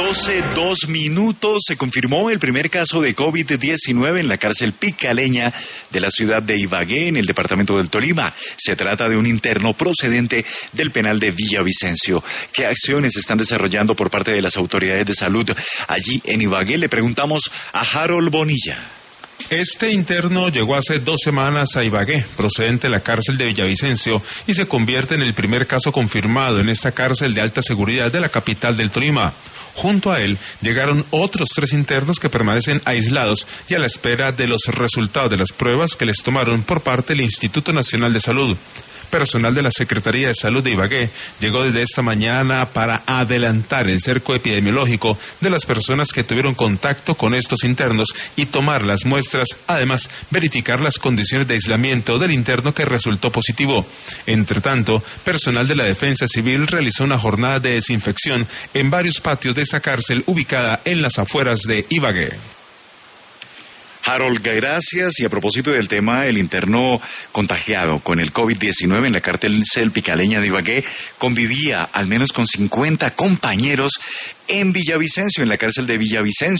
12:02 se confirmó el primer caso de COVID-19 en la cárcel Picaleña de la ciudad de Ibagué, en el departamento del Tolima. Se trata de un interno procedente del penal de Villavicencio. ¿Qué acciones se están desarrollando por parte de las autoridades de salud allí en Ibagué? Le preguntamos a Harold Bonilla. Este interno llegó hace 2 semanas a Ibagué, procedente de la cárcel de Villavicencio, y se convierte en el primer caso confirmado en esta cárcel de alta seguridad de la capital del Tolima. Junto a él llegaron otros 3 internos que permanecen aislados y a la espera de los resultados de las pruebas que les tomaron por parte del Instituto Nacional de Salud. Personal de la Secretaría de Salud de Ibagué llegó desde esta mañana para adelantar el cerco epidemiológico de las personas que tuvieron contacto con estos internos y tomar las muestras, además verificar las condiciones de aislamiento del interno que resultó positivo. Entre tanto, personal de la Defensa Civil realizó una jornada de desinfección en varios patios de esta cárcel ubicada en las afueras de Ibagué. Harold, gracias. Y a propósito del tema, el interno contagiado con el COVID-19 en la cárcel Picaleña de Ibagué convivía al menos con 50 compañeros en Villavicencio, en la cárcel de Villavicencio.